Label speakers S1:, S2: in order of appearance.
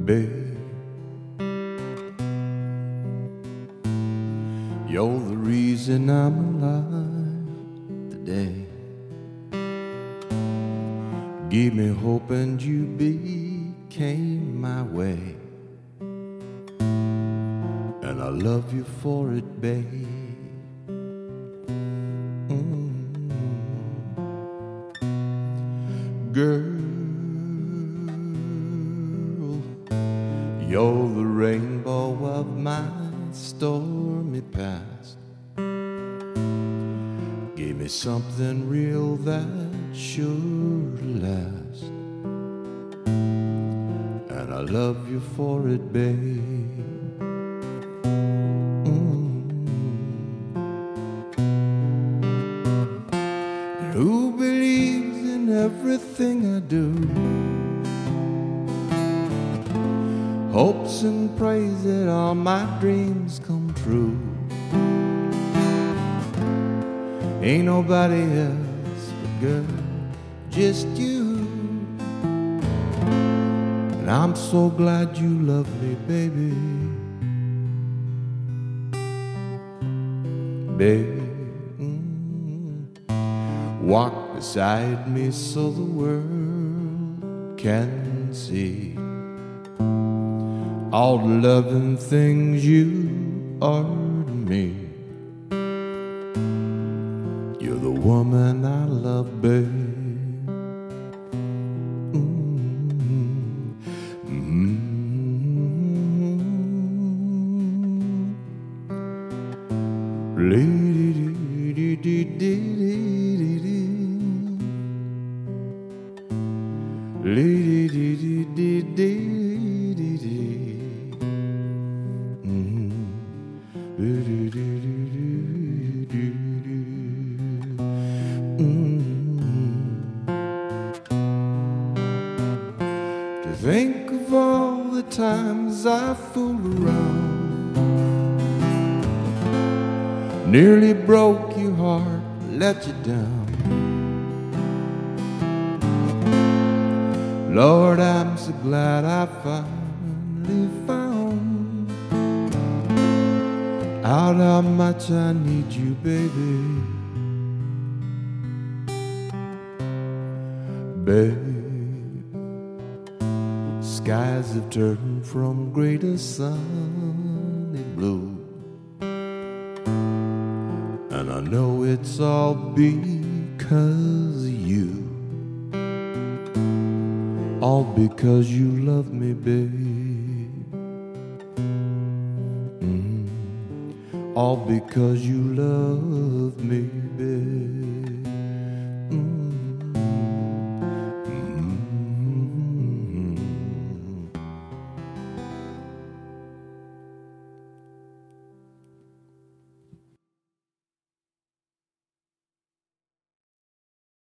S1: Babe, you're the reason I'm alive today. Give me hope and you became my way, and I love you for it, babe. Girl, you're the rainbow of my stormy past. Give me something real that sure to last, and I love you for it, babe. And who believes in everything I do? Hopes and prays that all my dreams come true. Ain't nobody else but girl, just you. And I'm so glad you love me, baby. Babe, walk beside me so the world can see all the loving things you are to me. You're the woman I love, babe. To think of all the times I fooled around, nearly broke your heart, let you down. Lord, I'm so glad I finally found out how much I need you, baby. Babe, skies have turned from gray to sunny blue, and I know it's all because of you. All because you love me, babe. All because you love me, babe.